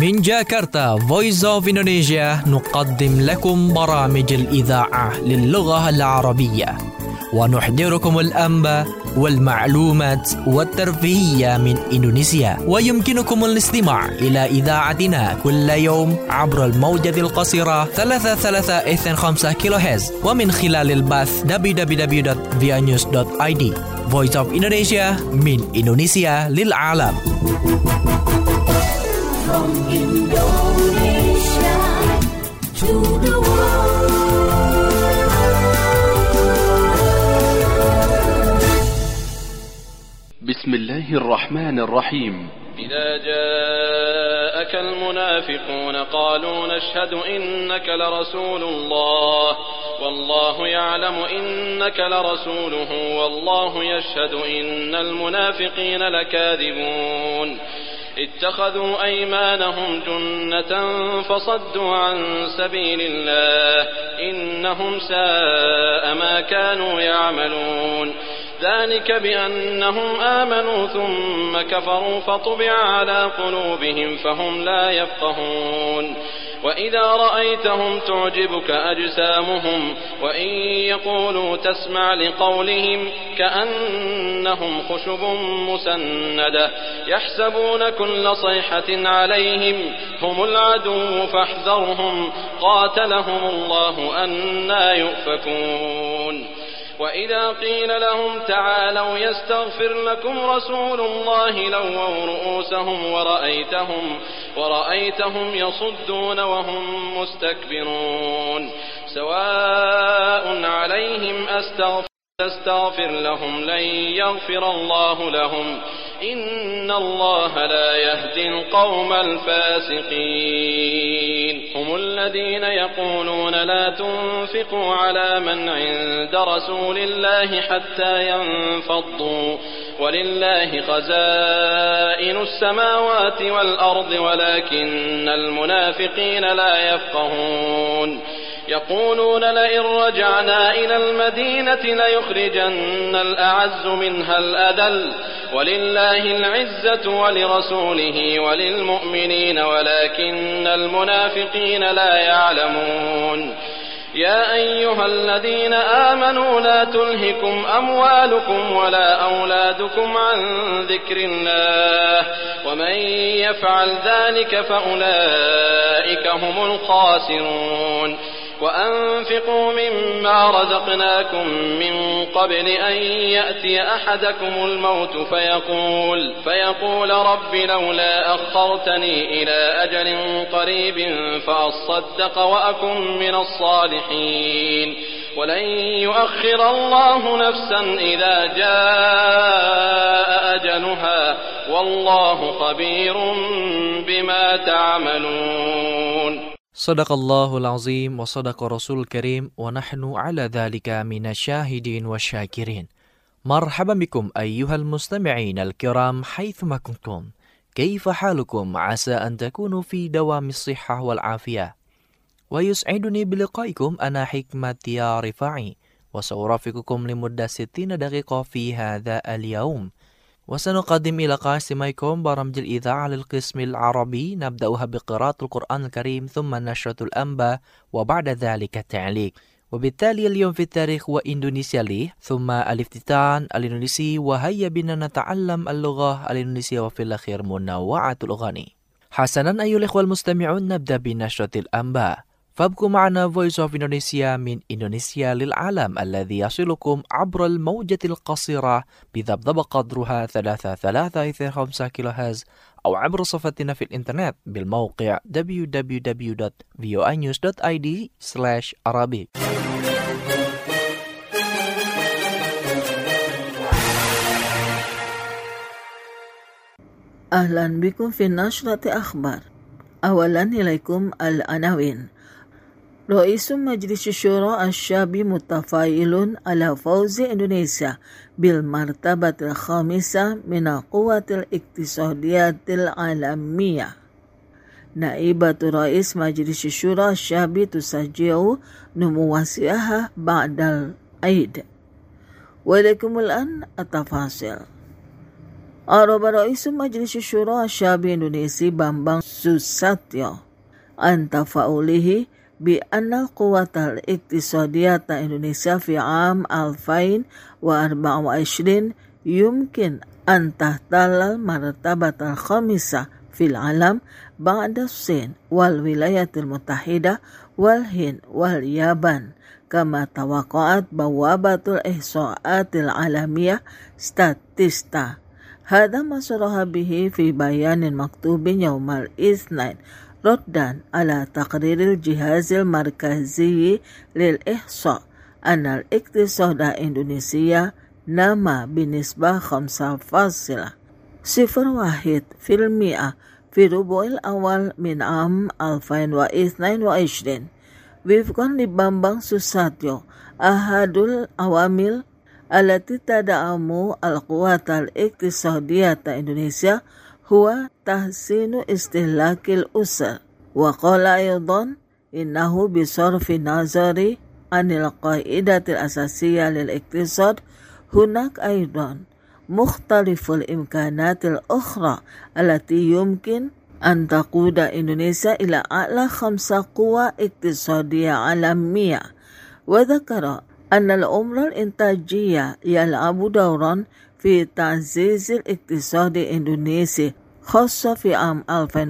من جاكرتا Voice of Indonesia نقدم لكم برامج الإذاعة للغة العربية ونحضركم الأنباء والمعلومات والترفيهية من إندونيسيا. ويمكنكم الاستماع إلى إذاعتنا كل يوم عبر الموجة القصيرة 3325 كيلوهرتز ومن خلال البث www.vianews.id. Voice of Indonesia من إندونيسيا للعالم. From Indonesia to the world. بسم الله الرحمن الرحيم. إذا جاءك المنافقون قالوا نشهد إنك لرسول الله والله يعلم إنك لرسوله والله يشهد إن المنافقين لكاذبون اتخذوا أيمانهم جنة فصدوا عن سبيل الله إنهم ساء ما كانوا يعملون ذلك بأنهم آمنوا ثم كفروا فطبع على قلوبهم فهم لا يفقهون وإذا رأيتهم تعجبك أجسامهم وإن يقولوا تسمع لقولهم كأنهم خشب مسندة يحسبون كل صيحة عليهم هم العدو فاحذرهم قاتلهم الله أنى يؤفكون وإذا قيل لهم تعالوا يستغفر لكم رسول الله لووا رؤوسهم ورأيتهم يصدون وهم مستكبرون سواء عليهم أستغفر لهم لن يغفر الله لهم إن الله لا يهدي القوم الفاسقين هم الذين يقولون لا تنفقوا على من عند رسول الله حتى ينفضوا ولله خزائن السماوات والأرض ولكن المنافقين لا يفقهون يقولون لئن رجعنا إلى المدينة ليخرجن الأعز منها الأذل ولله العزة ولرسوله وللمؤمنين ولكن المنافقين لا يعلمون يا أيها الذين آمنوا لا تلهكم أموالكم ولا أولادكم عن ذكر الله ومن يفعل ذلك فأولئك هم الخاسرون وأنفقوا مما رزقناكم من قبل أن يأتي أحدكم الموت فيقول رب لولا أخرتني إلى أجل قريب فأصدق وأكن من الصالحين ولن يؤخر الله نفسا إذا جاء أجلها والله خبير بما تعملون. Sadaqallahul azim wa sadaqa rasul karim wa nahnu ala dhalika minasyahidin wa syakirin. Marhaban bikum ayyuhal mustami'in al-kiram haythuma kuntum. Kaifa halukum asa an takunu fi dawamis sihhah wal afiyah. Wa yus'iduni biliqaikum ana hikmati ya rifa'i wa sawrafikum limuddah 60 daqiqah fi hadha al-yawm. وسنقدم إلى قاسميكم برامج الإذاعة للقسم العربي نبدأها بقراءة القرآن الكريم ثم نشرة الأنباء وبعد ذلك التعليق وبالتالي اليوم في التاريخ وإندونيسيا لي ثم الافتتان الإندونيسي وهيا بنا نتعلم اللغة الإندونيسية وفي الأخير منوعة الأغاني. حسنا أيها الإخوة المستمعون نبدأ بنشرة الأنباء فابقوا معنا Voice of Indonesia من إندونيسيا للعالم الذي يصلكم عبر الموجة القصيرة بذبذب قدرها 3325 كيلوهرتز أو عبر صفحتنا في الإنترنت بالموقع www.vianews.id/arabic. أهلا بكم في نشرة أخبار. أولا إليكم العناوين. رئيس مجلس الشورى الشعبي متفائل على فوز إندونيسيا بالمرتبة الخامسة من القوى الاقتصادية العالمية. نائبة رئيس مجلس الشورى الشعبي تشجع نمو السياحة بعد العيد. وإليكم الآن التفاصيل. Araba Raisu Majlis Syura Asyabi Indonesia Bambang Susatyo an tafaulihi bi anna quwwatal iqtisadiyata Indonesia fi am 2024 yumkin an tahtalal martabatal khamisah fil alam ba'da Sin wal Wilayatil Muttahida wal Hind wal Yaban kama tawaqqa'at bawabatul ihsa'atil alamiyah statista. Hada ma saraha bihi fi bayanin maktubin yaumal itsnain raddan ala taqriril jihazil markazi lil ihsa anal iqtisada Indonesia nama binisbah 5.01% fi rubu'il awal min am 2022 wifqan li Bambang Susatyo ahadul awamil alati tada'amu al-quwatal iqtisadiyata Indonesia huwa tahsinu istihlakil usr wa qala aydan innahu bisarfi nazari anil qaidatil asasiyya lil iqtisad hunak aydan mukhtaliful imkanatil ukhra alati yumkin an taquda Indonesia ila a'la 5 quwa iqtisadiyya alamiyya wa dhakara أن الأمر الإنتاجية يلعب دورا في تعزيز الاقتصاد الإندونيسي خاصة في عام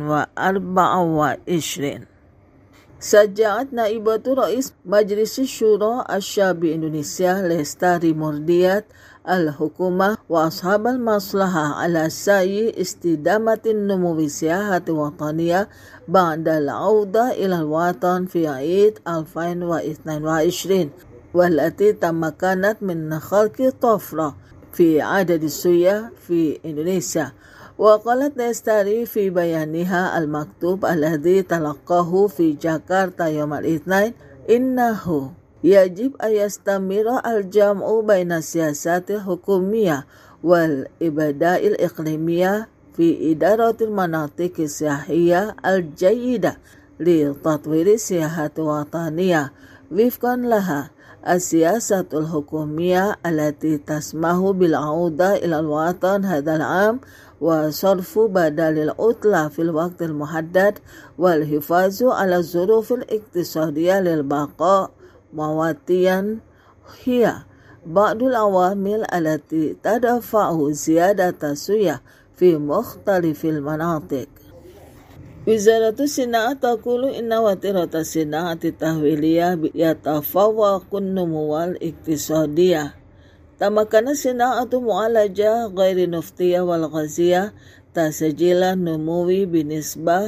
2024. سجلت نائبة رئيس مجلس الشورى الشعبي إندونيسيا لستاري مرديات الحكومة وأصحاب المصلحة على سعي استدامة النمو السياحة الوطنية بعد العودة إلى الوطن في عيد 2022 والتي تمكنت من خلق طفرة في عدد السياح في إندونيسيا. وقالت لستاري في بيانها المكتوب الذي تلقاه في جاكرتا يوم الاثنين إنه يجب أن يستمر الجمع بين السياسات الحكومية والإبداء الإقليمية في إدارة المناطق السياحية الجيدة لتطوير السياحة الوطنية وفقا لها السياسة الحكومية التي تسمح بالعودة إلى الوطن هذا العام وصرف بدل العطلة في الوقت المحدد والحفاظ على الظروف الاقتصادية للبقاء مواتيا هي بعض العوامل التي تدفع زيادة السياح في مختلف المناطق. وزارة الصناعة تقول إن وتيرة الصناعة التحويلية يتفوق النمو الاقتصادي. تمكن الصناعة معالجة غير النفطية والغازية تسجيل النمو بنسبة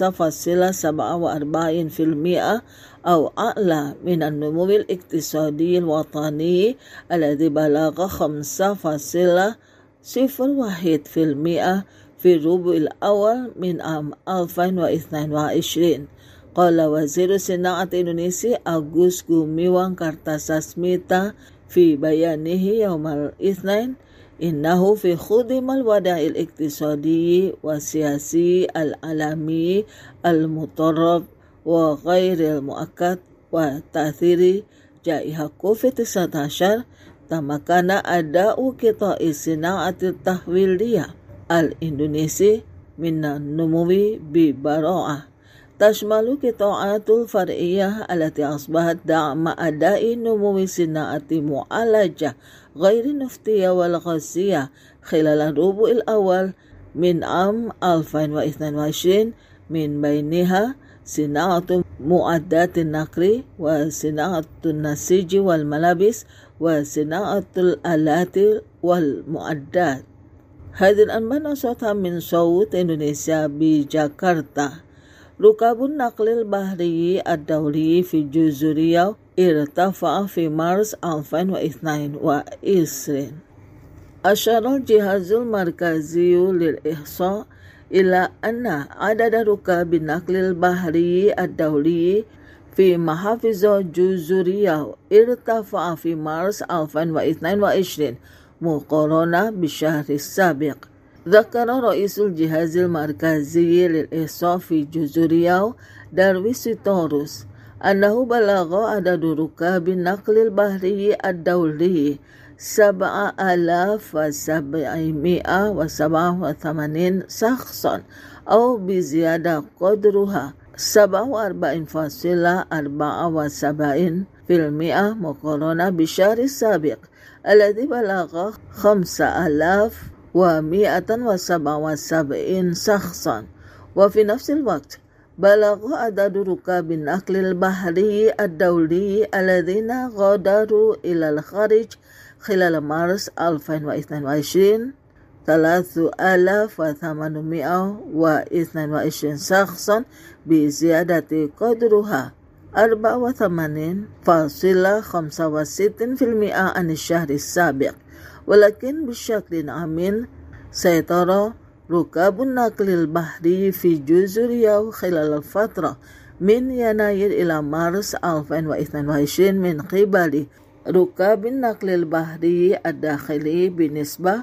5.47% أو أعلى من النمو الاقتصادي الوطني الذي بلغ 5.01% في الربع الأول من عام 2022. قال وزير صناعة إندونيسيا Agus Gumiwang Kartasasmita في بيانه يوم الاثنين إنه في خضم الوضع الاقتصادي والسياسي العالمي المضطرب وغير المؤكد وتأثير جائحة كوفيد-19 تمكن أداء قطاع الصناعة التحويلية الإندونيسي من النمو ببراعة تشمل قطاعات الفرعية التي أصبحت دعم أداء نمو صناعة معالجة غير النفطية والغازية خلال الربع الأول من عام 2022 من بينها صناعة معدات النقل وصناعة النسيج والملابس وصناعة الآلات والمعدات. هذه الأنباء نشرتها من صوت إندونيسيا بجاكرتا. ركاب النقل البحري الدولي في جزر ريو ارتفع في مارس 2022. أشار الجهاز المركزي للإحصاء إلى أن عدد ركاب النقل البحري الدولي في محافظ جزر ريو ارتفع في مارس 2022 مقارنة بالشهر السابق. ذكر رئيس الجهاز المركزي للإحصاء في جزر ريو دارويس سيتوروس أنه بلغ عدد ركاب النقل البحري الدولي 7,787 شخصا أو بزيادة قدرها 47.74% مقارنة بالشهر السابق الذي بلغ 5,177 شخصا. وفي نفس الوقت بلغ عدد ركاب النقل البحري الدولي الذين غادروا إلى الخارج خلال مارس 2022 3,822 شخصا بزيادة قدرها 84.65% عن الشهر السابق. ولكن بشكل عام سيطر ركاب النقل البحري في جزر ياو خلال الفترة من يناير إلى مارس 2022 من قبل ركاب النقل البحري الداخلي بنسبة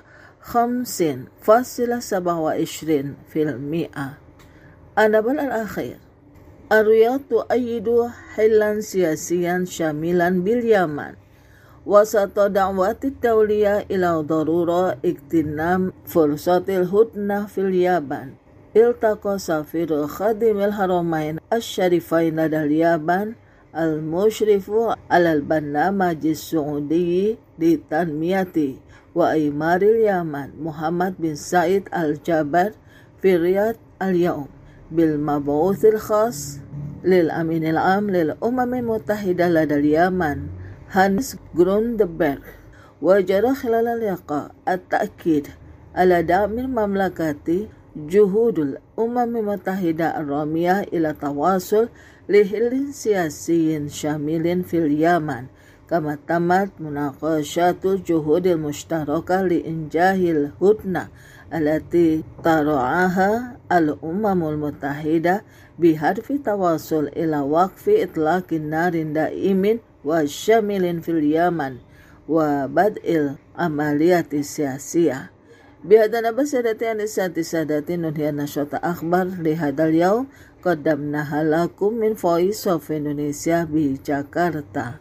50.27%. النبل الأخير، الرياض تؤيد حلا سياسيا شاملا باليمن وسط دعوات الدولية إلى ضرورة اغتنام فرصة الهدنة في اليابان. التقى سفير خادم الحرمين الشريفين لدى اليابان المشرف على البرنامج السعودي لتنمية وإعمار اليمن محمد بن سعيد الجابر في الرياض اليوم بالمبعوث الخاص للأمين العام للأمم المتحدة لدى اليمن هانس جروندبرغ. وجرى خلال اللقاء التأكيد على دعم المملكة جهود الأمم المتحدة الرامية إلى تواصل لحل سياسي شامل في اليمن، كما تمت مناقشة الجهود المشتركة لإنجاح الهدنة التي ترعاها الأمم المتحدة بهدف التوصل إلى وقف إطلاق النار دائم وشامل في اليمن وبدء العملية السياسية. بهذا نبأ سادتي أنساتي سادتي ننهي نشرة أخبار لهذا اليوم قدمناها لكم من Voice of Indonesia بجاكرتا.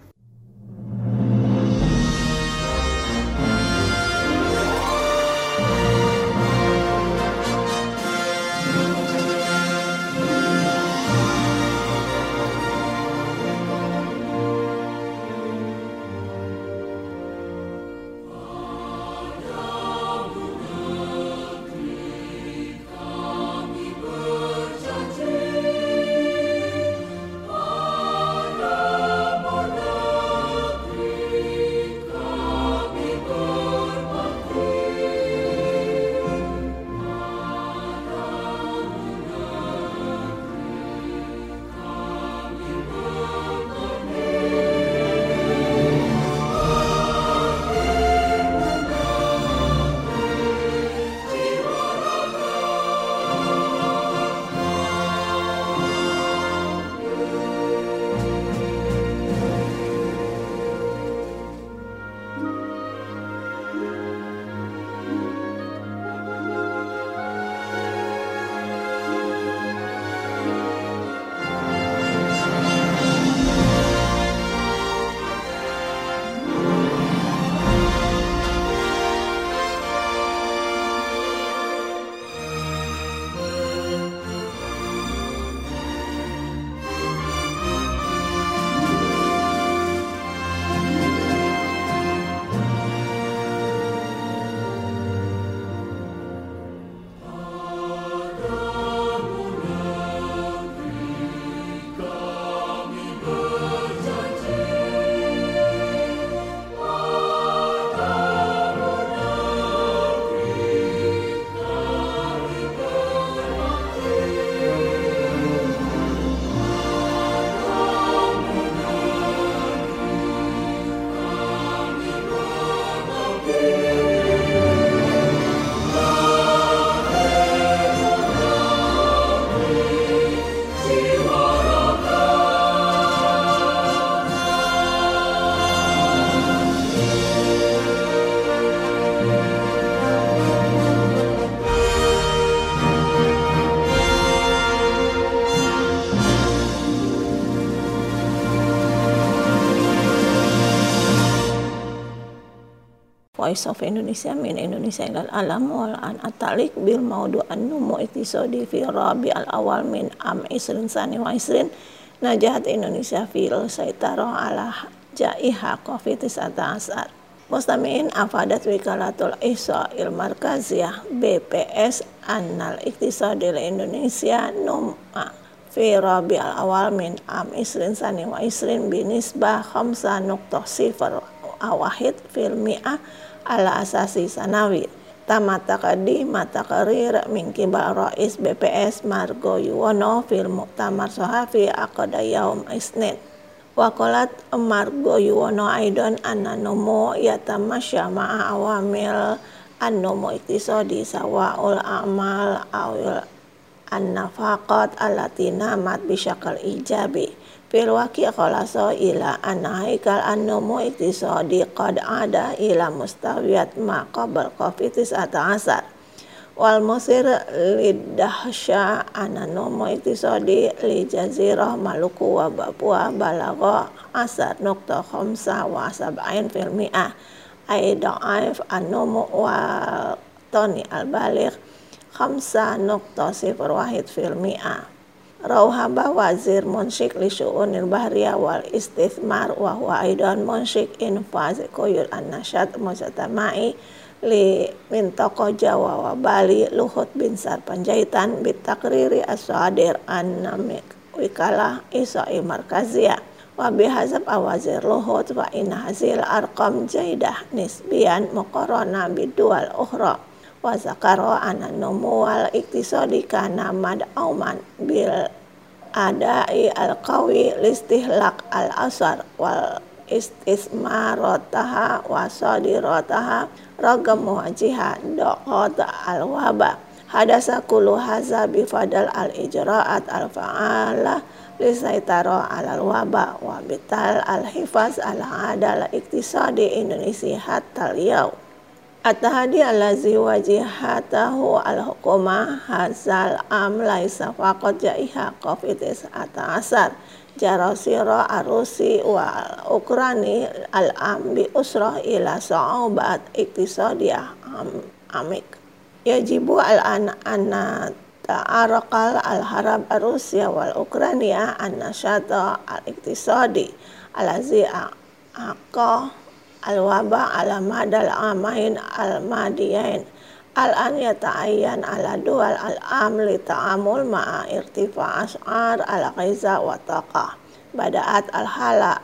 Voice of Indonesia min Indonesia ilal alam wal an atalik bil maudu an-numu iktisadi fi rabi'al awal min am isrin sani wa isrin najahat Indonesia fil saitara ala jaiha COVID-19. Mustami'in afadat wikalatul ihsa'il markaziyah BPS annal iktisadil Indonesia numma fi rabi'al awal min am isrin sani wa isrin binisbah 5.0 awahid fil mi'ah ala asasi sanawi tamata taqrir min qibal rais BPS Margo Yuwono fil muktamar sahafi aqada yaum isnin wa qalat Margo Yuwono aidan anna numu yatamasya ma'a awamil an-numu iktisadi sawa'ul amal awil an-nafaqat allati namat bisyakal ijabi fil waqi' khalaso ila anna haikal an-numu iktisadi qad ada ila mustawiyat ma qabl COVID-19 wal musir lidahsya an-numu iktisadi li jazirah Maluku wa Papua balagha 10.75% fil mi'ah ay da'if an-numu wa tani al-baligh 5.01% fil mi'ah. Rauhaba wazir munsyik li syu'unil bahriyah wal istithmar wa huwa aidan munsyik infaz quyul an-nasyat mujtama'i li mintaqah Jawa wa Bali Luhut bin Sar Panjaitan bitakriri as-sadir an-namik wikalah isai markaziyah wa bihazab awazir Luhut wa in hazil arqam jaidah nisbiyan muqarrana bidual ukhra wa zakara an-numu wal iktisadi kana mad'auman bil adai al-qawi listihlak al-asar wal istismarataha wa sadirataha ragam muwajiha doqot al-waba hadasa kullu haza bifadal al-ijra'at al-fa'ala lisaitara al-waba wa bital al-hifaz al-adal iktisadi Indonesia hatta al-yaw at-tahadi allazi wajihatahu al-hukumah hazal am laisa faqat jaiha COVID-19 jarasira arusi wal ukrani al-am bi usrah ila sa'ubat iktisadiyah amik yajibu al-an anna ta'arakal al-harab Rusia wal Ukrania an-nasyata al-iktisadi allazi aqah al-waba ala madal amain al-madiyain al-an yata'ayyan ala dual al-am li ta'amul ma'a irtifa' as'ar al-ghiza wa taqah bada'at al-hala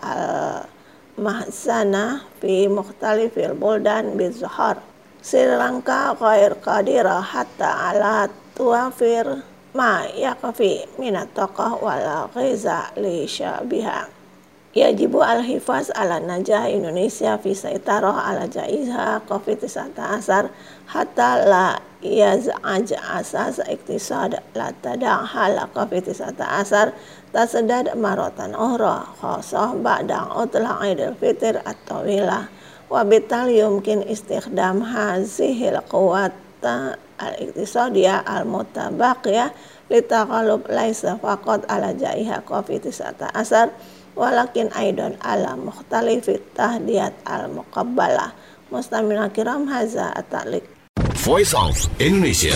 al-mahzana fi mukhtalifil buldan bizhar Sri Lanka ghair qadira hatta ala tuwafir ma yakfi minat taqah wal ghiza li syabiha yajibu al-hifaz ala najah Indonesia fi saitarah ala jaiha COVID-19 hatta la yaz'aj asas iktisad la tada'ha la COVID-19 tasadad maratan ukhra khasah ba'da utla Idul Fitr at-tawilah wa bital yumkin istikhdam hazihil quwata al-iktisadiyah al-mutabaqiyah litaqalub laisa faqat ala jaiha COVID-19 walakin aidan ala mukhtalifit tahdiyat al-muqabbalah mustamina kiram haza at-ta'liq Voice of Indonesia.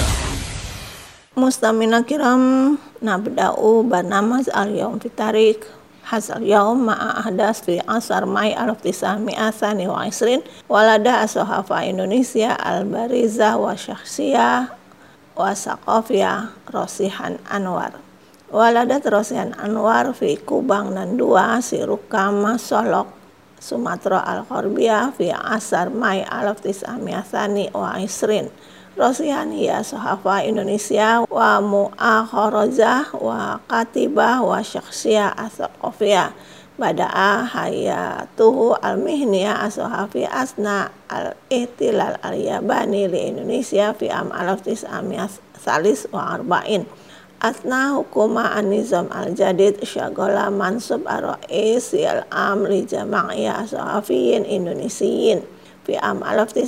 Mustamina kiram nabda'u barnamaz al-yawm fi tarik hazal yawm ma'a ahdas fi asar Mai 1920 walada as-sahafa Indonesia al-bariza wa syakhsiyah wa saqafiyah Rosihan Anwar waladat Rosihan Anwar fi Kubang dan 2 Sirukama Solok Sumatera Al-Gharbiyah fi asar Mai 1920 Rosihan hiya sahafa Indonesia wa mu'akharajah wa katibah wa syakhsiyah as-saqafiyah bada'a hayatuhu al-mihniyah as-sahafi asna al-ihtilal al-yabani li Indonesia fi am 1943 asna hukuma an-nizam al-jadid syagala mansub ar-rais al-am li jama'iyah as-sahafiyin indonesiyin fi am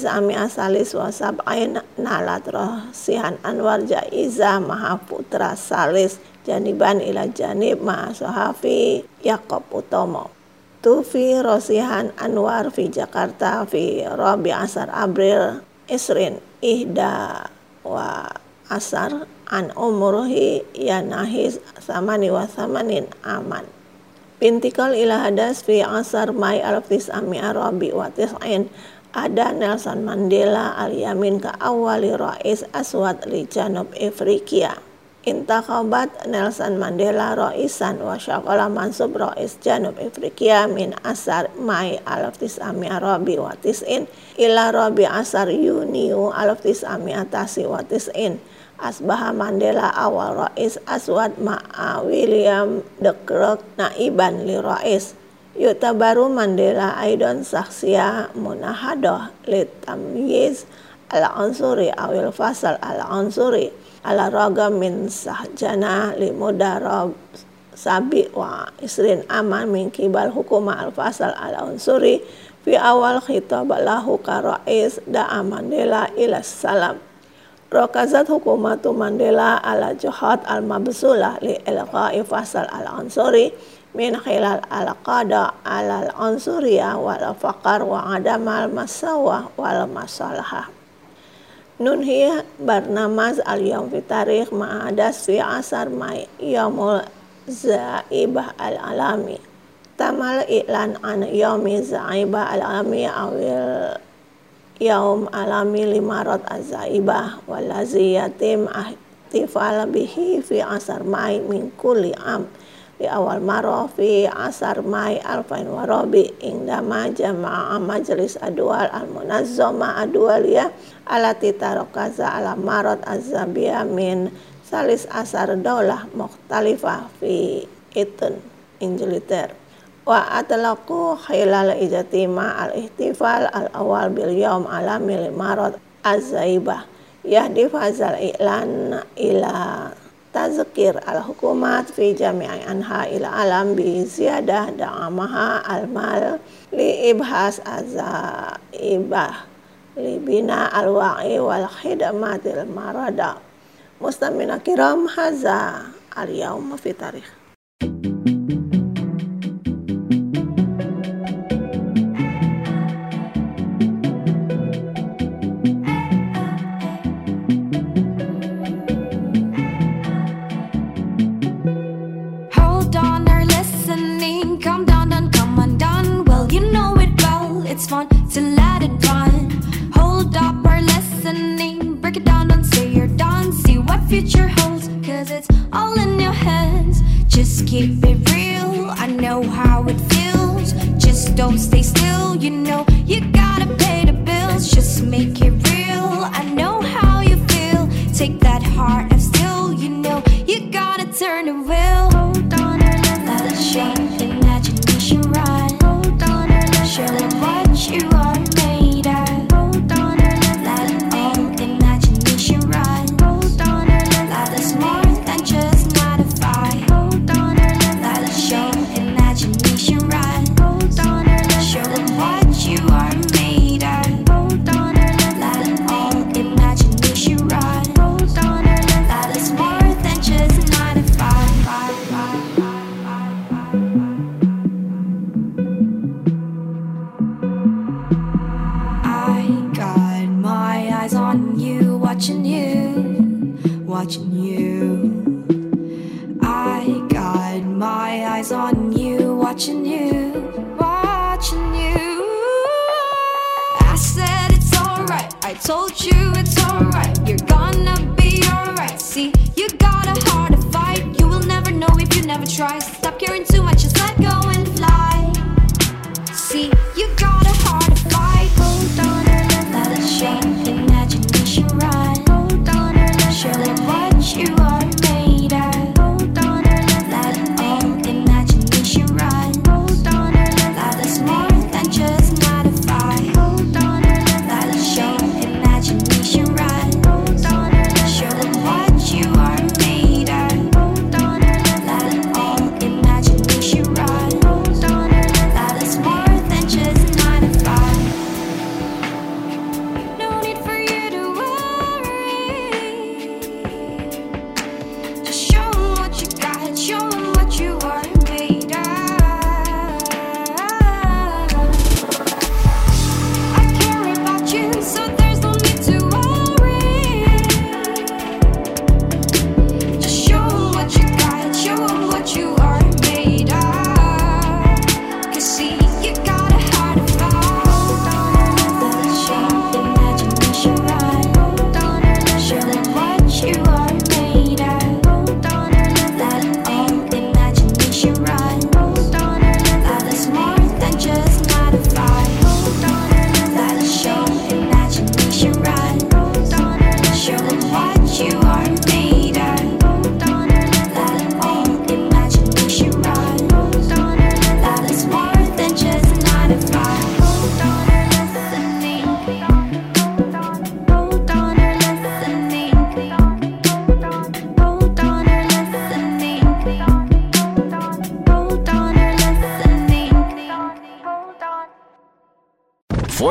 1973 nalat Rosihan Anwar jaizah Mahaputra Salis janiban ila janib ma sahafi Yakob Utomo Waktu fi Rosihan Anwar fi Jakarta fi Rabi Asar Abril Isrin Ihda wa Asar an umurhi yanahis samani wa samanin aman. Pintikal ila hadas fi asar Mai alfis ami Arabi wa tis'in ada Nelson Mandela al-Yamin ka awali rais aswad li Janub Afrika. Intakabat Nelson Mandela raisan wa syakala mansub rais Janub Afrika min asar Mai alfis ami Arabi wa tis'in ila Rabi asar Yuniu alfis ami atasi wa tis'in. Asbaha Mandela awal rais aswad ma'a William de Klerk naiban li rais. Yutabaru Mandela aidan saksiyah munahadah li tamyiz al-ansuri awil fasal al-ansuri ala ragam min sahjana li mudarab sabi wa isrin aman min kibal hukuma al-fasal al-ansuri fi awal khitab lahu ka rais da'a Mandela ila salam. Rokazat hukumatu Mandela ala juhat al-mabsulah li ilqa'i fasal al-ansuri min khilal al-qada al-ansuriyah wal faqar wa adamal masawah wal masalahah. Nunhi barnamaz al-yawm fi tarikh ma'adas fi asar Mai yaumul zaibah al-alami. Tamal i'lan an yaumi zaibah al-alami awil yaum alami limarot az-zaibah walazi yatim ihtifal bihi fi asar Mai min kulli am di awal maro fi asar Mai alfain warabi indama jama'a majlis adwal al-munazzama adwaliyah alati tarokaza ala marot az-zabiyah min salis asar daulah mukhtalifah fi itun injiliter wa atlaqu khilal ijatima al-ihtifal al-awal bil yawm alami limarot az-zaibah yahdi fazal i'lan ila tazkir al-hukumat fi jami'i anha ila alam bi ziyadah da'amaha al-mal li ibhas azaibah li bina al-wa'i wal khidmatil marada. Mustamina kiram haza al-yawm fi tarikh. It's fun to let it run. Hold up our listening, break it down, don't say you're done. See what future holds, cause it's all in your hands. Just keep it real, I know how it feels. Just don't stay still, you know you gotta pay the bills. Just make it real, I know how you feel. Take that heart of steel, you know you gotta turn the wheel. Hold on, let it shake, imagination run. Hold on, show it what you are made of. Hold on, let it all imagination run. Hold on, let us more than just 9 to 5. Hold on, let it show imagination run. Hold on, show it what you are made of. Hold on, let it all imagination run. Hold on, let us more than just 9 to 5. On you, watching you. I got my eyes on you, watching you. I said it's alright, I told you it's alright. You're gonna be alright. See, you got a heart to fight. You will never know if you never try. Stop caring too much, just let go and fly. See, you got a heart to fight. Hold on, let it shake, imagination run. Hold on, show it what you are made of. Hold on, let it all imagination run. Hold on, let us more than just 9 to 5. Hold on, let it show imagination run. Hold on, show it what you are made of. Hold on, let it all imagination run.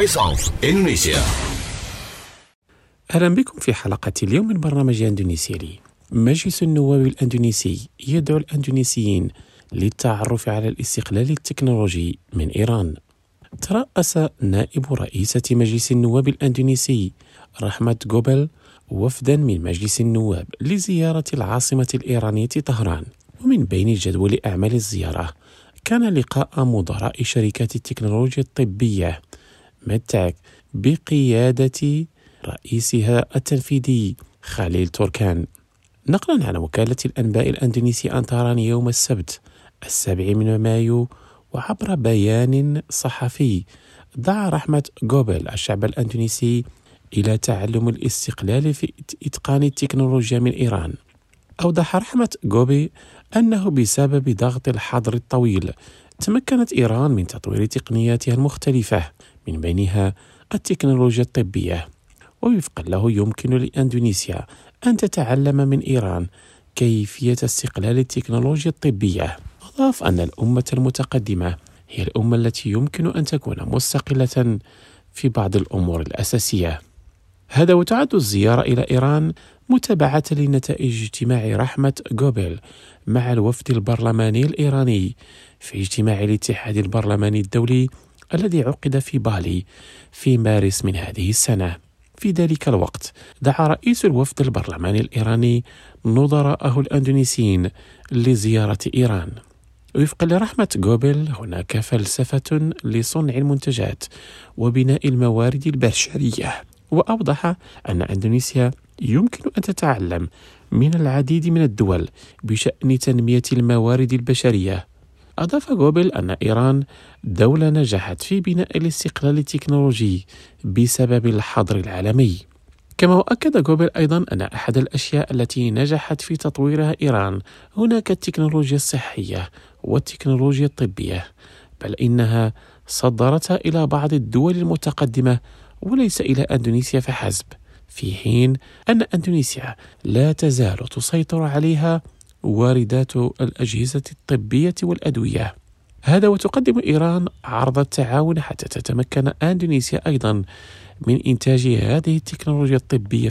Voice of Indonesia. أهلا بكم في حلقة اليوم من برنامج أندونيسيالي. مجلس النواب الأندونيسي يدعو الأندونيسيين للتعرف على الاستقلال التكنولوجي من إيران. ترأس نائب رئيسة مجلس النواب الأندونيسي رحمة غوبل وفدا من مجلس النواب لزيارة العاصمة الإيرانية طهران، ومن بين جدول أعمال الزيارة كان لقاء مدراء شركات التكنولوجيا الطبية ميدتك بقيادة رئيسها التنفيذي خليل توركان. نقلا عن وكالة الأنباء الأندونيسي أنطاران يوم السبت 7 مايو، وعبر بيان صحفي دعا رحمة غوبل الشعب الأندونيسي إلى تعلم الاستقلال في إتقان التكنولوجيا من إيران. أوضح رحمة غوبل أنه بسبب ضغط الحظر الطويل تمكنت إيران من تطوير تقنياتها المختلفة، من بينها التكنولوجيا الطبية، ووفقا له يمكن لإندونيسيا أن تتعلم من إيران كيفية استقلال التكنولوجيا الطبية. أضاف أن الأمة المتقدمة هي الأمة التي يمكن أن تكون مستقلة في بعض الأمور الأساسية. هذا وتعد الزيارة إلى إيران متابعة لنتائج اجتماع رحمة غوبل مع الوفد البرلماني الإيراني في اجتماع الاتحاد البرلماني الدولي الذي عقد في بالي في مارس من هذه السنة. في ذلك الوقت دعا رئيس الوفد البرلماني الإيراني نظراءه الأندونيسيين لزيارة إيران. وفقا لرحمة غوبل هناك فلسفة لصنع المنتجات وبناء الموارد البشرية، وأوضح أن إندونيسيا يمكن أن تتعلم من العديد من الدول بشأن تنمية الموارد البشرية. أضاف غوبل أن إيران دولة نجحت في بناء الاستقلال التكنولوجي بسبب الحظر العالمي. كما أكد غوبل أيضا أن أحد الأشياء التي نجحت في تطويرها إيران هناك التكنولوجيا الصحية والتكنولوجيا الطبية، بل إنها صدرتها إلى بعض الدول المتقدمة وليس إلى أندونيسيا فحسب، في حين أن أندونيسيا لا تزال تسيطر عليها واردات الأجهزة الطبية والأدوية. هذا وتقدم إيران عرض التعاون حتى تتمكن أندونيسيا أيضا من إنتاج هذه التكنولوجيا الطبية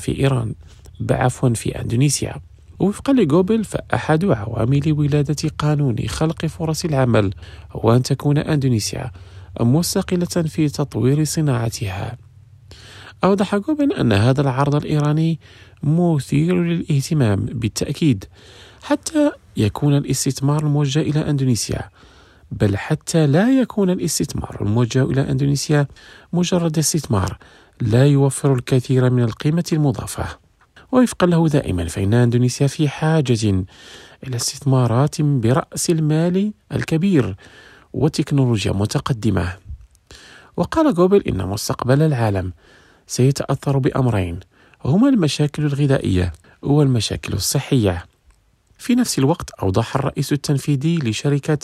في أندونيسيا. وفقا لغوبل فأحد عوامل ولادة قانون خلق فرص العمل هو أن تكون أندونيسيا مستقلة في تطوير صناعتها. أوضح غوبل أن هذا العرض الإيراني مثير للاهتمام بالتأكيد، حتى يكون الاستثمار الموجه إلى أندونيسيا، بل حتى لا يكون الاستثمار الموجه إلى أندونيسيا مجرد استثمار لا يوفر الكثير من القيمة المضافة. ووفقا له دائما فإن أندونيسيا في حاجة إلى استثمارات برأس المال الكبير وتكنولوجيا متقدمة. وقال غوبل إن مستقبل العالم سيتأثر بأمرين هما المشاكل الغذائية والمشاكل الصحية. في نفس الوقت أوضح الرئيس التنفيذي لشركة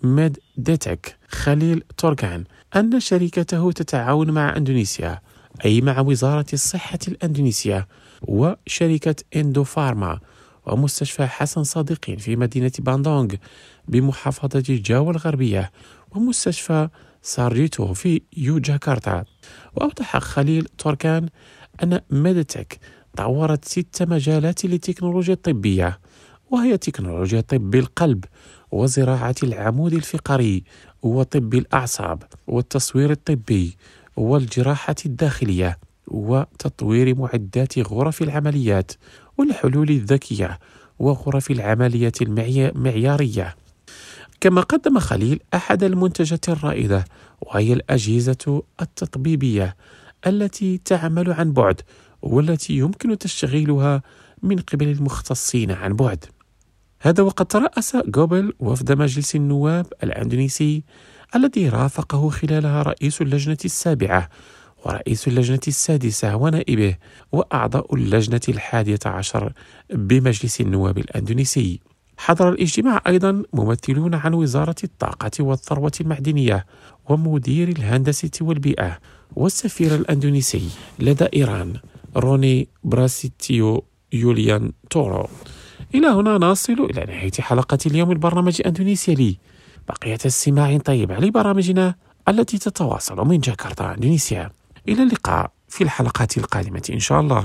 ميدتك خليل توركان أن شركته تتعاون مع أندونيسيا، أي مع وزارة الصحة الأندونيسية وشركة إندوفارما ومستشفى حسن صادقين في مدينة باندونغ بمحافظة جاوا الغربية ومستشفى سارجيتو في يوجاكرتا. وأوضح خليل توركان أن ميدتك طورت 6 مجالات للتكنولوجيا الطبية، وهي تكنولوجيا طب القلب وزراعة العمود الفقري وطب الأعصاب والتصوير الطبي والجراحة الداخلية وتطوير معدات غرف العمليات والحلول الذكية وغرف العمليات المعيارية. كما قدم خليل أحد المنتجات الرائدة وهي الأجهزة التطبيبية التي تعمل عن بعد والتي يمكن تشغيلها من قبل المختصين عن بعد. هذا وقد ترأس غوبل وفد مجلس النواب الأندونيسي الذي رافقه خلالها رئيس اللجنة 7 ورئيس اللجنة 6 ونائبه وأعضاء اللجنة 11 بمجلس النواب الأندونيسي. حضر الاجتماع أيضا ممثلون عن وزارة الطاقة والثروة المعدنية ومدير الهندسة والبيئة والسفير الأندونيسي لدى إيران روني براسيتيو يوليان تورو. إلى هنا نصل إلى نهاية حلقة اليوم البرنامج أندونيسيالي. بقية استماع طيب لبرامجنا التي تتواصل من جاكرتا، إندونيسيا. إلى اللقاء في الحلقات القادمة إن شاء الله.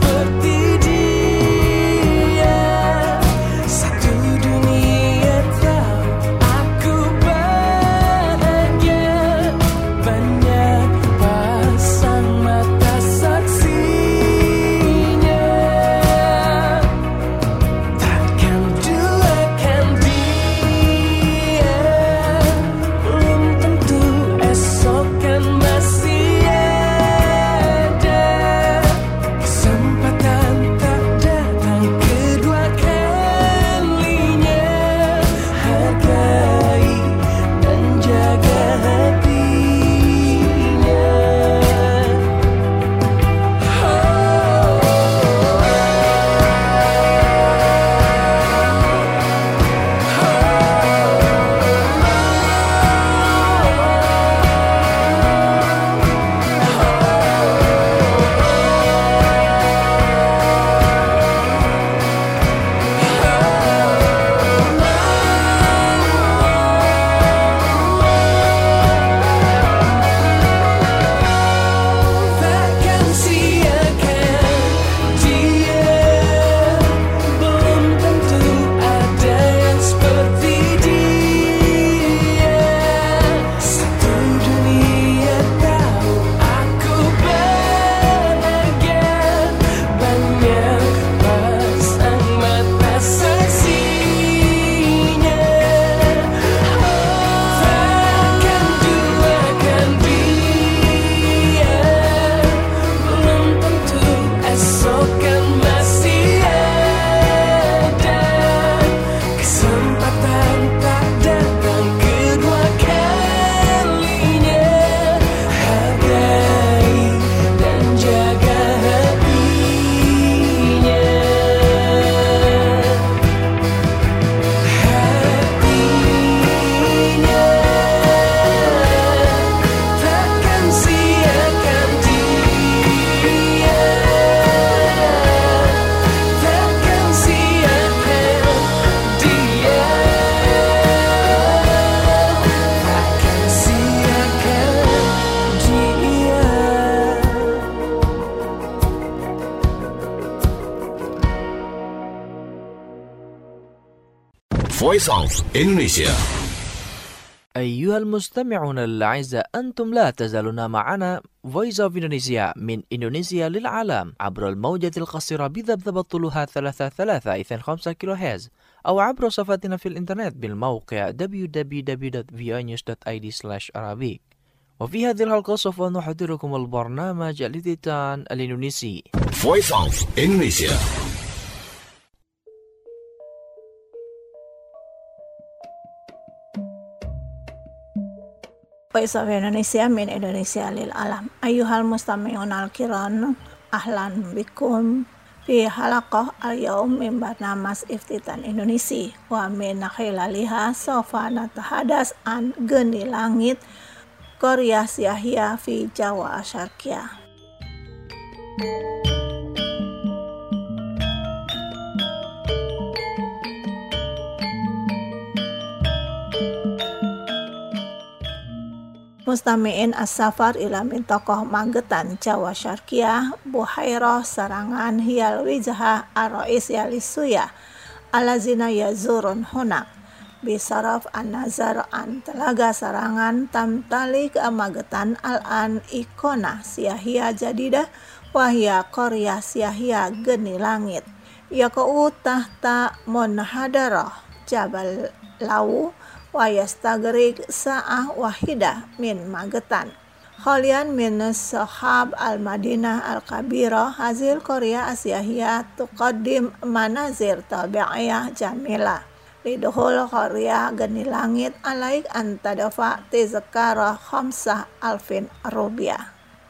Satu dunia tak Voice of Indonesia. أيها المستمعون الأعزاء، أنتم لا تزالون معنا Voice of Indonesia من إندونيسيا للعالم عبر الموجة القصيرة بذبذب طولها 33.5 كيلو هرتز، أو عبر صفحتنا في الإنترنت بالموقع www.voinews.id/arabic. وفي هذه الحلقة سوف نحضركم البرنامج الإذاعي الإندونيسي Voice of Indonesia. Voice of Indonesia min Indonesia lil alam. Ayyuhal mustami'un al-kiram, ahlan bikum fi halaqah al-yawm min barnamas Iftitan Indonesia wa min khilaliha sawfa natahadas an geni langit Korea Syahia fi Jawa Syarqiyah. Mustami'in as-safar ila mintokoh Magetan Jawa Syarqiyah Buhairah Sarangan Hiyal Wijah Ar-Rais Yalisuya Alazina Yazurun Hunak Bisaraf an-nazar an Telaga Sarangan Tamtalik Magetan al-an Ikona Syahia Jadidah Wahya Korea Syahia Geni Langit Yakau tahta Monhadarah Jabal Lawu wa yastagrik sa'ah wahidah min Magetan. Khalian min sahab al-Madinah al-Kabirah hazil Korea Asyahiyah tuqaddim manazir tabi'iyah jamilah. Liduhul Korea Geni Langit alaik antadafa tizkara 5,000 rupiah.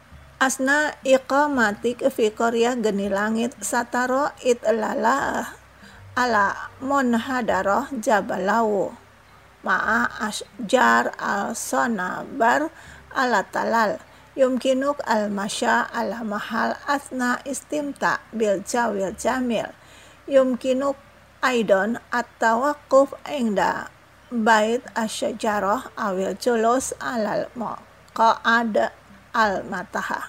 Asna iqamatik fi Korea Geni Langit sataro itlalah ala monhadarah Jabalawu ma'a asjar al-sonabar ala-talal yumkinuk al-masya ala mahal asna istimta bil jawil jamil yumkinuk aidon at-tawakuf inda bait asyajarah awil julus alal maqa'ad al-mataha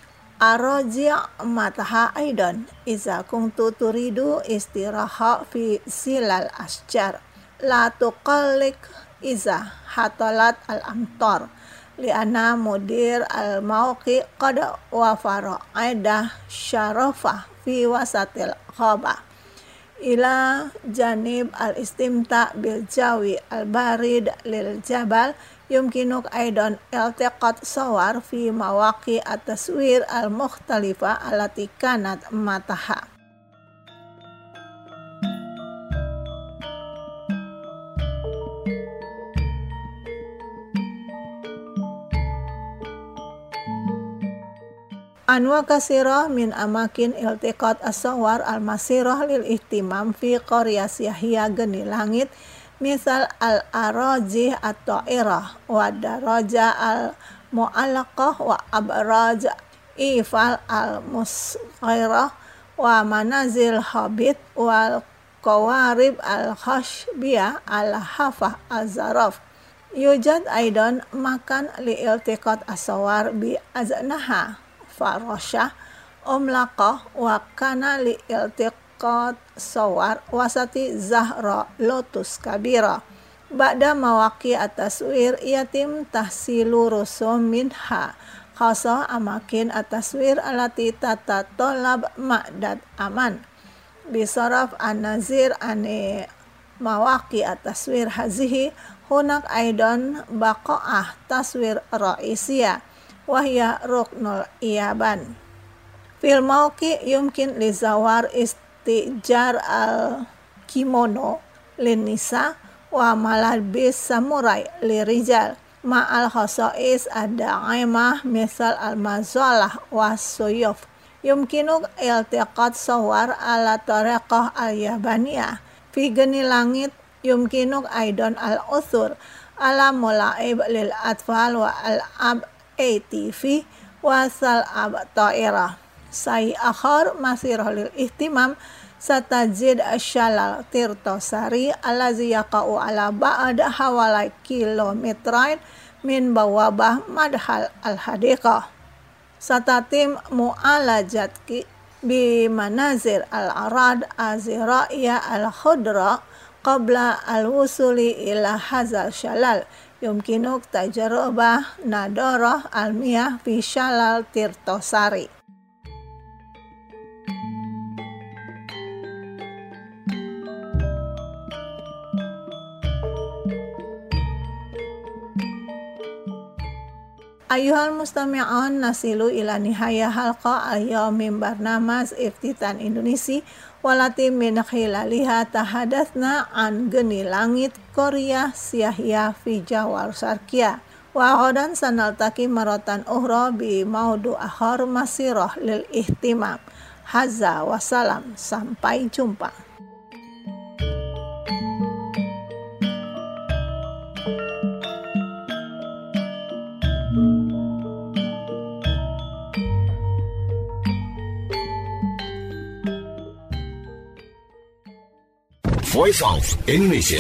araji' mataha aidon iza kuntu turidu istiraha fi silal asjar la tuqallik iza hatalat al-amtar li'anna mudir al-mawqi qad wafara aidah syarafah fi wasatil khaba ila janib al-istimta bil jawi al-barid lil jabal yumkinuk aidan iltiqat sawar fi mawaqi at-taswir al-mukhtalifa allati kanat mataha. Anwa kasirah min amakin iltiqat as-sawar al-masirah lil ihtimam fi Korea Syahia Geni Langit misal al-arajih at-ta'irah wa daraja al-mu'allaqah wa abraj ifal al-musghairah wa manazil habit wal qawarib al-khashbiyah al-hafah al-zaraf. Yujad aidan makan li iltiqat as-sawar bi aznaha farashah umlaqah wa kana li iltiqat sawar wasati zahra lotus kabira ba'da mawaqi at-taswir yatim tahsilu rusum minha khasa amakin at-taswir alati tatatolab ma'dad aman bisaraf an-nazir ane mawaqi at-taswir hazihi hunak aidan baqa'ah taswir ra'isiyah wahya ruknul iyaban. Fil mauqi yumkin li zawar istijar al kimono lin nisa wa malabis samurai li rijal ma al khasais ad-da'imah misal al mazalah wa suyuf. Yumkinu iltiqat sawar ala tariqah al yabaniyah fi Geni Langit yumkinu aidan al uthur ala mulaib lil atfal wa al ab ATV wasal ab-ta'irah sai akhar masirah lil ihtimam satajid asyalal tirtosari alazi yaqa'u ala ba'ad hawalai kilometrain min bawabah madhal al-hadiqah satatim mu'alajatki bi manazir al-arad azira'ya al-khudra qabla al-wusuli ila hadzal syalal yumkinuk tajrubah nadarah almiyah fi syalal Tirtosari. Ayuhal mustami'un, nasilu ila nihaya halqa al-yawmin barnamaz Iftitan Indonesia walati min khilaliha tahadatsna an geni langit Korea Syahya fi Jawal Sarkia wa ghadan sanaltaqi maratan ukhra bi maudu akhar masirah lil ihtimam. Hadza wassalam, sampai jumpa. Voice of Indonesia.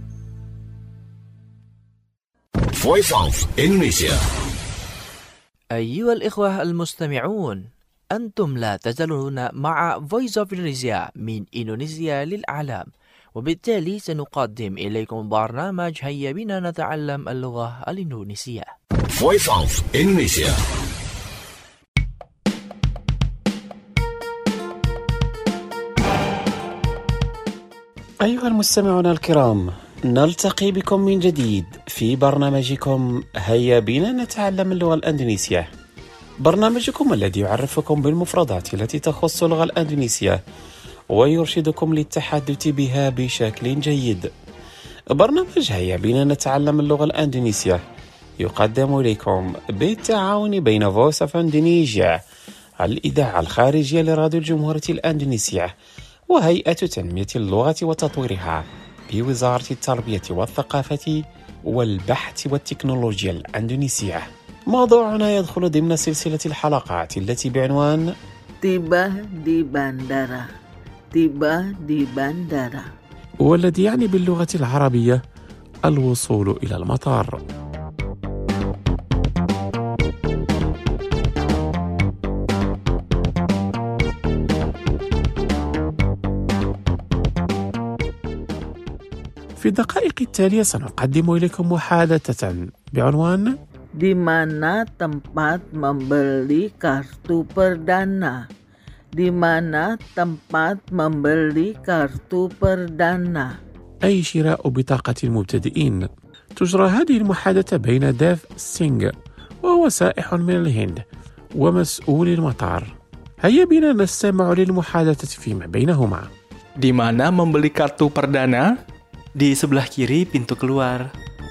Voice of Indonesia. أيها الإخوة المستمعون، أنتم لا تزالون مع Voice of Indonesia من إندونيسيا للعالم، وبالتالي سنقدم إليكم برنامج هيا بنا نتعلم اللغة الإندونيسية. Voice of Indonesia. أيها المستمعون الكرام، نلتقي بكم من جديد في برنامجكم هيا بنا نتعلم اللغة الأندونيسية، برنامجكم الذي يعرفكم بالمفردات التي تخص اللغة الأندونيسية ويرشدكم للتحدث بها بشكل جيد. برنامج هيا بنا نتعلم اللغة الأندونيسية يقدم إليكم بالتعاون بين Voice of Indonesia، الإذاعة الخارجية لراديو الجمهورية الأندونيسية، وهيئة تنمية اللغة وتطويرها بوزارة التربية والثقافة والبحث والتكنولوجيا الأندونيسية. موضوعنا يدخل ضمن سلسلة الحلقات التي بعنوان Tiba di bandara. Tiba di bandara. والذي يعني باللغة العربية الوصول إلى المطار. في الدقائق التالية سنقدم إليكم محادثة بعنوان Di mana tempat membeli kartu perdana? Di mana tempat membeli kartu perdana? أي شراء بطاقة المبتدئين. تجرى هذه المحادثة بين ديف سينغ وهو سائح من الهند ومسؤول المطار. هيا بنا نستمع للمحادثة فيما بينهما. Di mana membeli kartu perdana? Di sebelah kiri pintu keluar.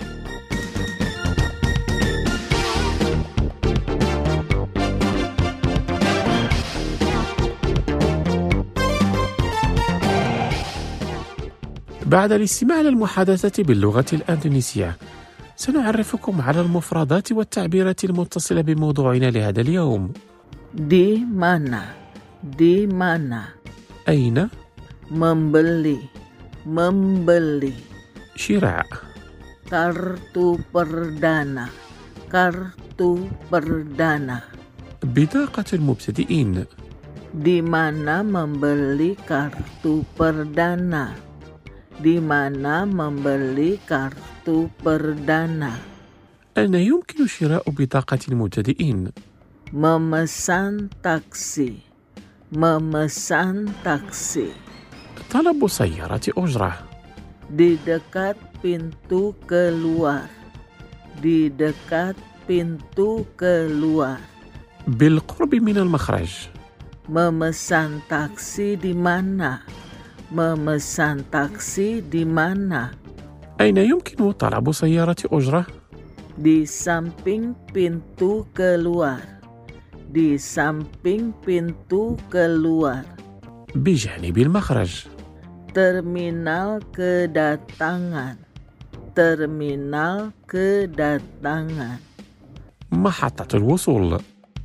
بعد الاستماع للمحادثة باللغة الأندونيسية سنعرفكم على المفردات والتعبيرات المتصلة بموضوعنا لهذا اليوم. Di mana? Di mana? أين؟ Membeli. Membeli. شراء. Kartu perdana. Kartu perdana. بطاقة المبتدئين. Di mana membeli kartu perdana? Di mana membeli kartu perdana? أين يمكن شراء بطاقة المبتدئين؟ Memesan taksi. Memesan taksi. طلب سيارة أجرة. Di dekat pintu keluar. Di dekat pintu keluar. بالقرب من المخرج. Memesan taksi di mana? Memesan taksi di mana? أين يمكن طلب سيارة أجرة؟ Di samping pintu keluar. Di samping pintu keluar. بجانب المخرج. Terminal kedatangan. Terminal kedatangan. محطة الوصول.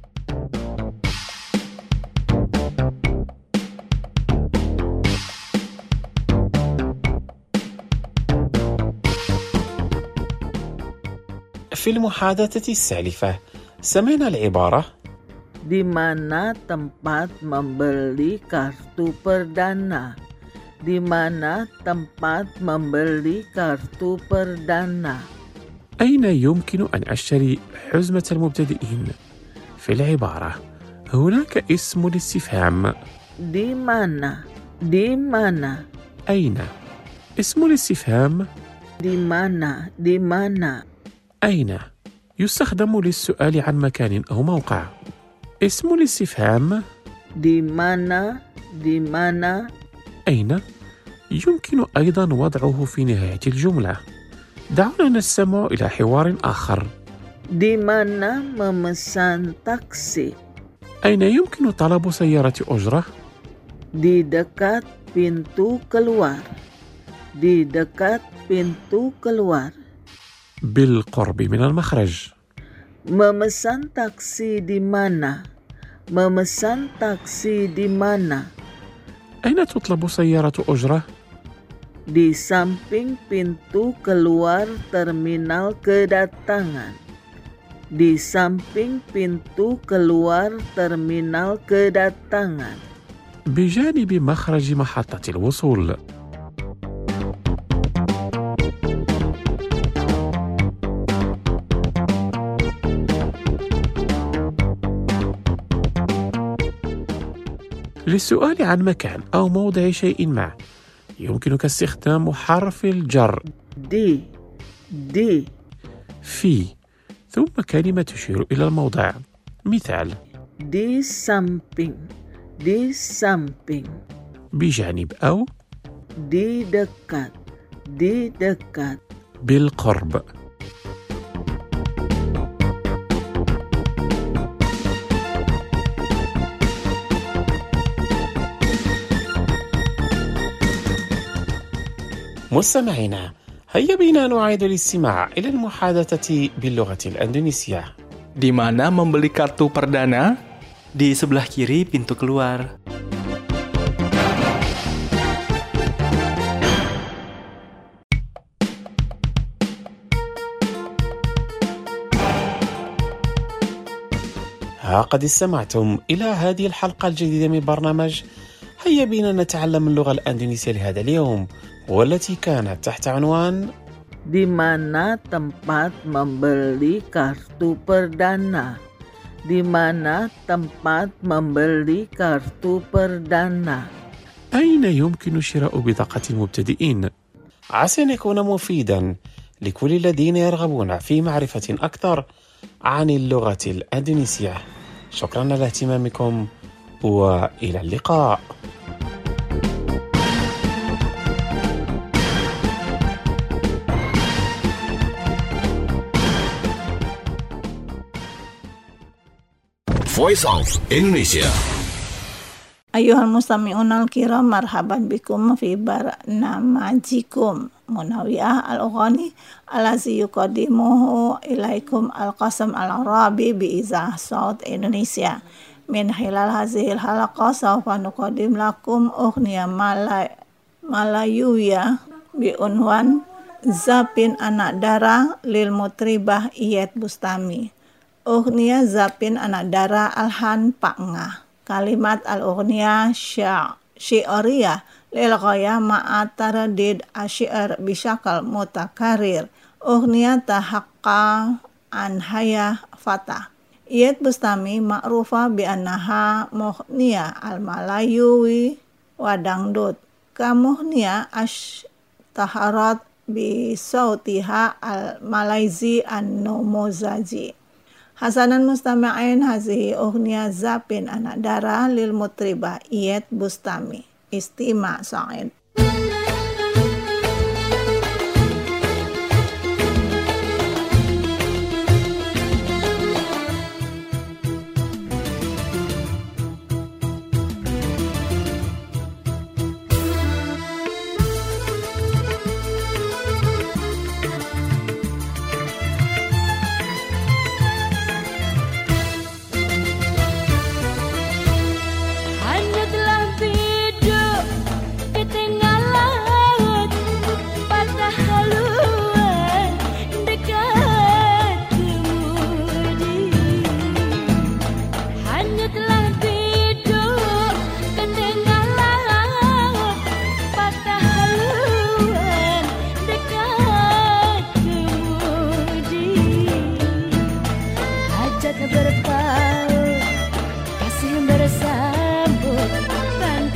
في المحادثة السالفة سمعنا العبارة Di mana tempat membeli kartu perdana? Di mana tempat membeli kartu perdana? أين يمكن أن أشتري حزمة المبتدئين؟ في العبارة هناك اسم الاستفهام Di mana? Di mana? أين. اسم الاستفهام Di mana? Di mana? أين يستخدم للسؤال عن مكان أو موقع. اسم الاستفهام Di mana? Di mana? أين يمكن أيضا وضعه في نهاية الجملة. دعونا نستمع إلى حوار آخر. Di mana memesan taksi? أين يمكن طلب سيارة أجرة؟ Di dekat pintu keluar. Di dekat pintu keluar. بالقرب من المخرج. Memesan taksi di mana? Memesan taksi di mana? أين تطلب سيارة أجرة؟ Di samping pintu keluar terminal kedatangan. di samping pintu keluar terminal kedatangan. بجانب مخرج محطة الوصول. للسؤال عن مكان أو موضع شيء ما يمكنك استخدام حرف الجر دي في ثم كلمة تشير إلى الموضع. مثال: di samping بجانب أو di dekat بالقرب. مستمعينا، هيا بنا نعيد الاستماع إلى المحادثة باللغة الأندونيسية. Di mana membeli kartu perdana? Di sebelah kiri pintu keluar. قد استمعتم إلى هذه الحلقة الجديدة من برنامج هيا بنا نتعلم اللغة الأندونيسية لهذا اليوم، والتي كانت تحت عنوان di mana tempat membeli kartu perdana. Di mana tempat membeli kartu perdana. أين يمكن شراء بطاقة المبتدئين؟ عسى أن يكون مفيدا لكل الذين يرغبون في معرفة أكثر عن اللغة الأندونيسية. شكرا على اهتمامكم وإلى اللقاء. Voice of Indonesia. Ayuhal mustami'unal kiram, marhaban bikum fi barnamajikum Munawiyah al-Ughani alazi yuqadimuhu ilaikum al-qasam al-arabi bi'izah Saud Indonesia. Min hilal hazihil halaqah sawfa nuqadim lakum ughniya malayuya bi'unwan Zapin Anak Dara lil mutribah Iyeth Bustami. Ughniya Zapin Anak Dara Alhan Pakngah. Kalimat al-ughniya syi'riyah lil ghayah ma'a taradid asy'ar bisyakal mutakarir. Ughniya tahaqqa an haya fatah. Iyeth Bustami ma'rufa bi annaha mughniya al-malayuwi wa dangdut. Kamughniya ashtaharat bi sautiha al-malayzi an-numuzaji. Hasanan mustami'in hazihi ughniya Zapin Anak Dara lil mutribah Iyeth Bustami. Istima' Sa'id.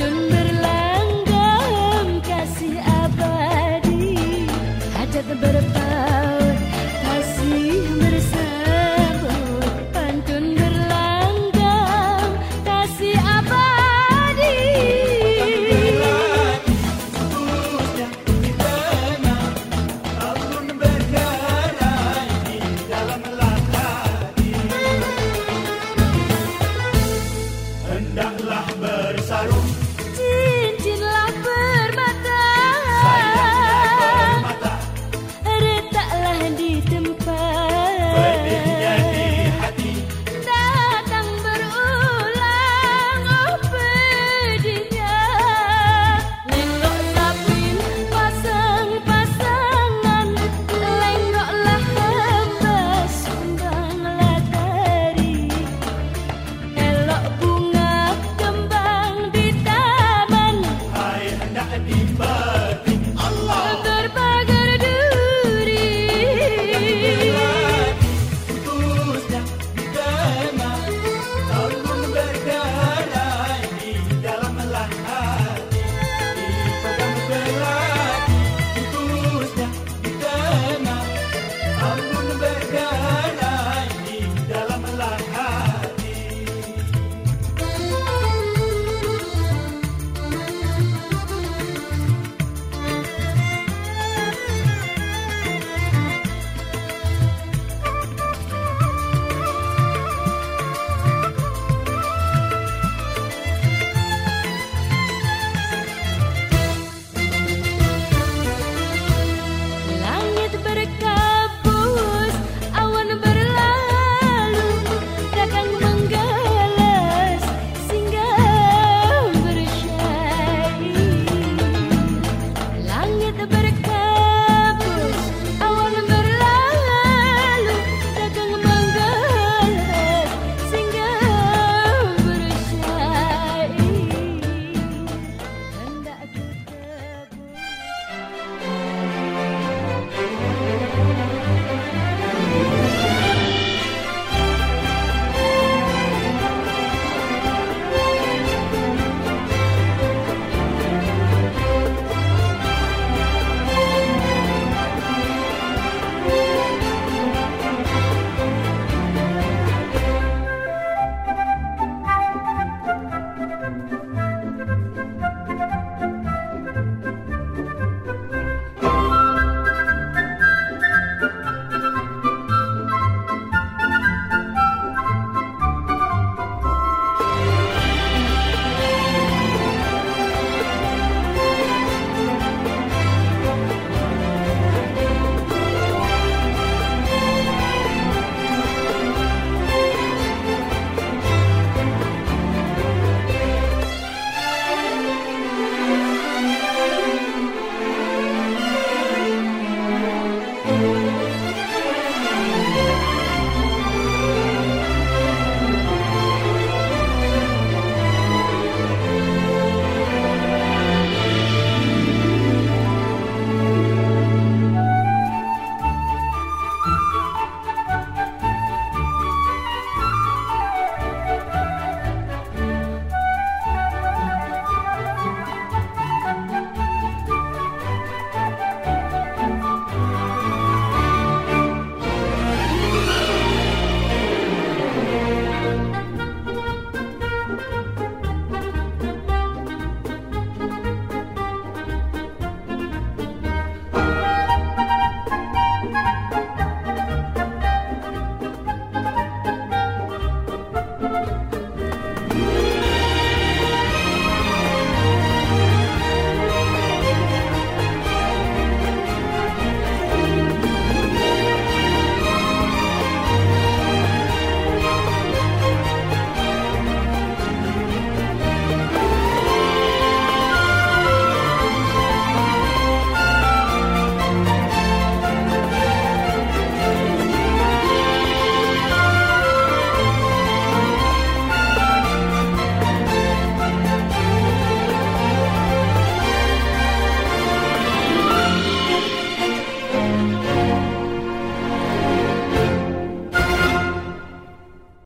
Berpaut